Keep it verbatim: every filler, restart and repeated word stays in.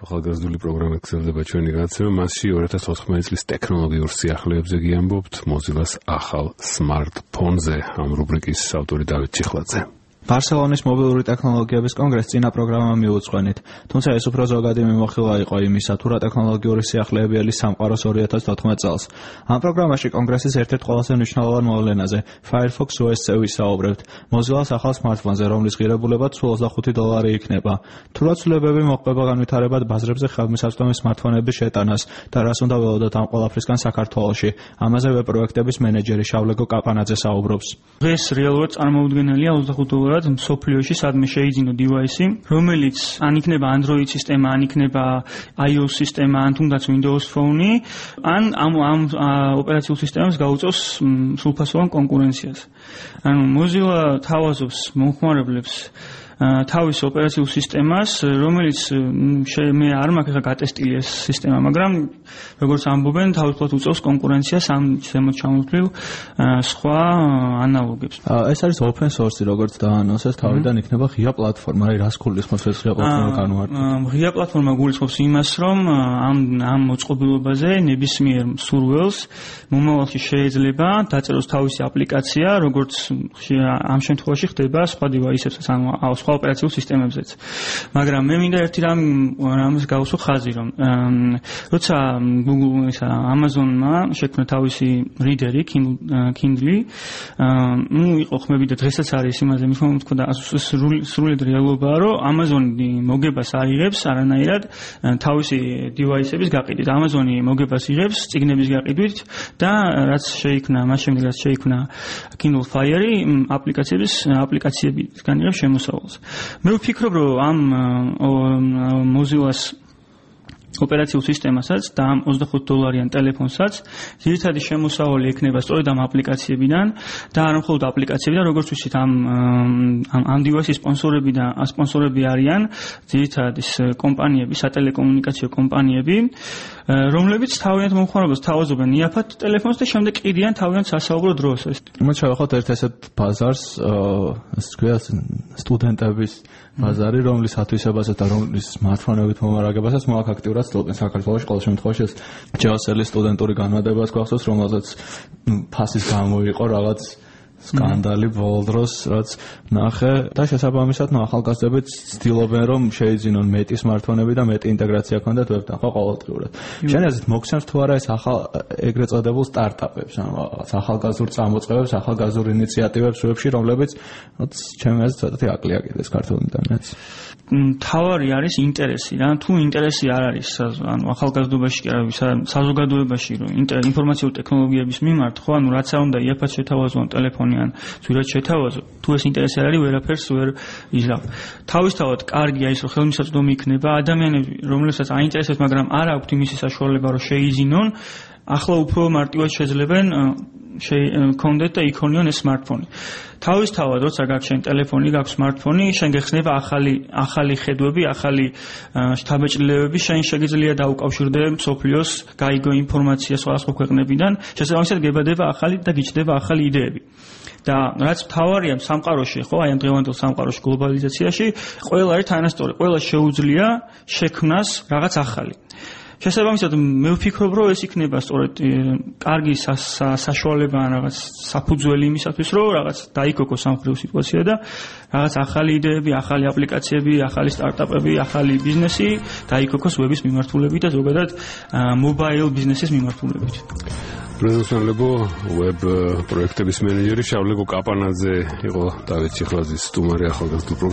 ახალგაზრდული პროგრამა გრძელდება ჩვენი გადაცემა. მასში ორი ათას ოთხმოცი წლის ტექნოლოგიურ სიახლეებზე გიამბობთ Mozilla-ს ახალ სმარტფონზე. ამ რუბრიკის ავტორი დავით ჩიხლაძე. ბარსელონის მობილური ტექნოლოგიების კონგრესს წინა პროგრამა მიუძღვენით, თუმცა ეს უფრო ზოგადი მიმოხილვა იყო იმისა, თუ რა ტექნოლოგიური სიახლეებიელი სამყაროს ორი ათას თოთხმეტ წელს. ამ პროგრამაში კონგრესის ერთ-ერთ ყველაზე მნიშვნელოვან მოვლენაზე, Firefox O S-ზე ვისაუბრებთ, Mozilla-ს ახალ სმარტფონზე, რომლის ღირებულება სულ ოცდახუთი დოლარი იქნება. თუ რა ცვლილებები მოხდება განვითარებად ბაზრებზე ხელმისაწვდომი სმარტფონების შეტანას და რას უნდა ველოდოთ ამ ყველაფრისგან საქართველოში, ამაზე ვებ-პროექტების მენეჯერი შავლეგო კაპანაძე საუბრობს. დღეს რეალურად წარმოუდგენელია ოცდახუთი დოლარი მსოფლიოში სადმე შეიძინო დივაისი, რომელიც ან იქნება Android სისტემა, ან იქნება iOS სისტემა, ან თუნდაც Windows Phone, ან ამ ამ ოპერაციულ სისტემას გაუწევს სრულფასოვან კონკურენციას. ანუ Mozilla თავაზობს მომხმარებლებს თავის ოპერაციულ სისტემას, რომელიც მე არ მაქვს ახლა გატესტილი ეს სისტემა, მაგრამ როგორც ამბობენ, თავისუფლად უწევს კონკურენციას ამ ზემოთ ჩამოთვლილ სხვა ანალოგებს. ეს არის open source, როგორც დაანონსეს, თავიდან იქნება ღია პლატფორმა, აი რას გულისხმობს ეს ღია პლატფორმა განუარტყო. ღია პლატფორმა გულისხმობს იმას, რომ ამ ამ მოწყობილობაზე ნებისმიერ მსურველს მომავალში შეიძლება დაწეროს თავისი აპლიკაცია, როგორც ამ შემთხვევაში ხდება სხვა დივაისებსაც, ანუ სხვა ოპერაციულ სისტემებზეც. მაგრამ მე მინდა ერთი რამ რამს გავუსვა ხაზი, რომ როცა Google ისა Amazon-მა შექმნა თავისი reader-ი Kindle, ნუ იყო ხმები და დღესაც არის იმაზე მithomethქო და სრულად რეალობაა, რომ Amazon-ი მოგებას აიღებს არანაირად თავისი დივაისების გაყიდვით. Amazon-ი მოგებას იღებს წიგნების გაყიდვით და რაც შეიქმნა, მას შემდეგ რაც შეიქმნა Kindle Fire-ი აპლიკაციების აპლიკაციებისგან იღებს შემოსავალს. მე ვფიქრობ, რომ ამ Mozilla-ს ოპერაციულ სისტემასაც და ამ ოცდახუთი დოლარიან ტელეფონსაც ძირითადი შემოსავალი ექნება სწორედ ამ აპლიკაციებიდან და არა მხოლოდ აპლიკაციებიდან, როგორც ვთქვით, ამ ამ დივაისის სპონსორები და სპონსორები არიან ძირითადად ის კომპანიები, სატელეკომუნიკაციო კომპანიები, რომლებიც თავიანთ მომხმარებელს თავაზობენ იაფად ტელეფონს და შემდეგ ყიდიან თავიანთ სასაუბრო დროს. იმათ შევახოთ ერთ ესეთ ბაზარს, ასე ვთქვათ, სტუდენტების ბაზარი, რომლის ათვისებასაც და რომლის სმარტფონებით მომარაგებასაც მოაქვს აქტიურად სტუდენტ საქართველოში ყოველ შემთხვევაში ეს ჯეოსელის სტუდენტური განმადებას გვახსოვს, რომელზეც ფასის გამო იყო რაღაც სკანდალი ბოლო დროს, რაც ნახე და შესაბამისად ახალგაზრდებიც ცდილობენ, რომ შეიძინონ მეტი სმარტფონები და მეტი ინტეგრაცია ქონდეთ ვებთან, ხო, ყოველდღიურად. შენ აზრით მოგცემს თუ არა ეს ახალ ეგრეთ წოდებულ სტარტაპებს, ანუ რაღაც ახალგაზრდულ წამოწყებებს, ახალგაზრდულ ინიციატივებს ვებში, რომლებიც ჩემი აზრით ცოტათი აკლია კიდეს ქართულ ინტერნეტს. თავარი არის ინტერესი რა, თუ ინტერესი არ არის, ანუ ახალგაზრდობაში კი არა, საზოგადოებაში, რომ ინფორმაციულ ტექნოლოგიების მიმართ, ხო, ანუ რაც არ უნდა იაფად შეთავაზო ტელეფონი ან ძვირად შეთავაზო, თუ ეს ინტერესი არ არის, ვერაფერს ვერ იზრავ. თავისთავად კარგია ის, რომ ხელმისაწვდომი იქნება ადამიანები, რომლებსაც აინტერესებს, მაგრამ არ აქვთ იმისი საშუალება, რომ შეიძინონ, ახლა უფრო მარტივად შეძლებენ შექონდეთ და იქონიონ ეს სმარტფონი. თავისთავად, როცა გაქვს შენ ტელეფონი, გაქვს სმარტფონი, შენ გეხსნება ახალი ახალი ხედვები, ახალი შთაბეჭდილებები, შენ შეგიძლია დაუკავშირდე მსოფლიოს, გაიგო ინფორმაცია სხვადასხვა ქვეყნებიდან, შესაბამისად გებადება ახალი და გიჩნდება ახალი იდეები. და რაც მთავარია სამყაროში, ხო, აი ამ დღევანდელ სამყაროში გლობალიზაციაში, ყველა არის თანასწორი, ყველა შეუძლია შექმნას რაღაც ახალი. შესაბამისად, მე ვფიქრობ, რომ ეს იქნება სწორედ კარგი საშუალება ან რაღაც საფუძველი იმისათვის, რომ რაღაც დაიკოკოს სამხედრო სიტუაცია და რაღაც ახალი იდეები, ახალი აპლიკაციები, ახალი სტარტაპები, ახალი ბიზნესი დაიკოკოს ვების მიმართულებით და ზოგადად მობაილ ბიზნესის მიმართულებით. პრეზიდენტებო ვებ პროექტების მენეჯერი შავლეგო კაპანაძე იყო დავით ჩიხლაძის სტუმარი ახალგაზრდულ